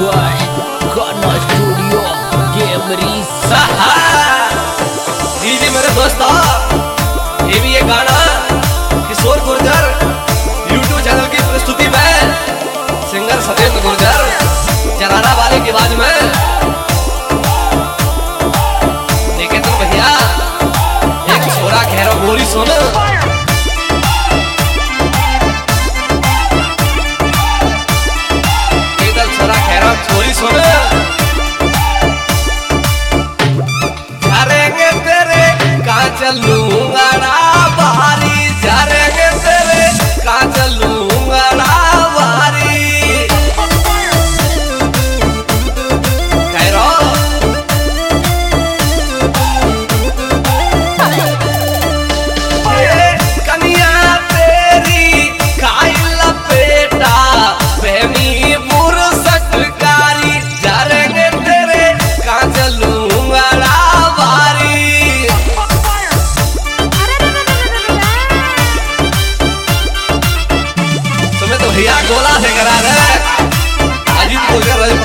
By गाना studio गेमरीज। दीदी मेरे दोस्तों, ये भी एक गाना किशोर गुर्जर यूट्यूब चैनल की प्रस्तुति में सिंगर सतेंद्र गुर्जर जरारा वाले की आवाज में देखे तो भैया एक छोरा घेरो गोरी सुन छोरी सुन झरेंगे तेरे कहाँ चलूंगा ना बाहरी, झरेंगे तेरे कहाँ चलूंगा ना बाहरी। कह रो कनिया तेरी खाई लपेटा प्रेमी भैया गोला से करा रहे अजीत गुर्जर